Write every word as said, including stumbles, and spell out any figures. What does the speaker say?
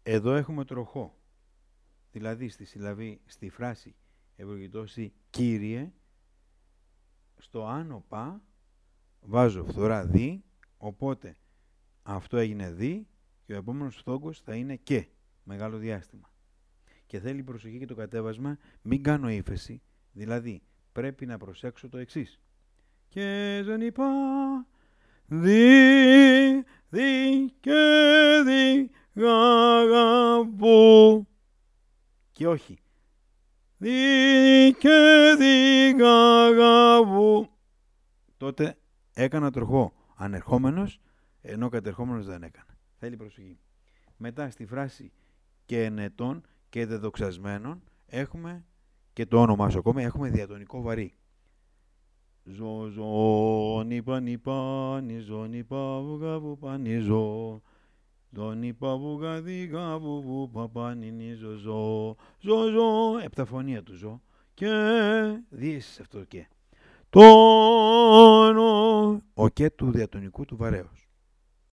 Εδώ έχουμε τροχό. Δηλαδή στη συλλαβή, στη φράση ευρωγητώση Κύριε, στο άνω πα βάζω φθορά δι, οπότε αυτό έγινε δι και ο επόμενος φθόγκος θα είναι και μεγάλο διάστημα. Και θέλει προσοχή και το κατέβασμα, μην κάνω ύφεση, δηλαδή πρέπει να προσέξω το εξής. Και δεν είπα δι, δι και δι γαγαβού. Και όχι δι και δι γαγαβού. Τότε έκανα τροχό ανερχόμενος, ενώ κατερχόμενος δεν έκανα. Θέλει προσοχή. Μετά στη φράση και ενετών και δεδοξασμένων έχουμε και το όνομά σου ακόμα, έχουμε διατονικό βαρύ. Ζω, ζω, νιπα, νιπα, νιζω, νιπα, βουγα, βουπα, νιζω. Ζω, νιπα, βουγα, διγα, βουγου, παπα, νιζω, ζω. Ζω, ζω, επταφωνία του ζω. Και διήσεις αυτό και. Τόνο, ο και του διατονικού του βαρέως.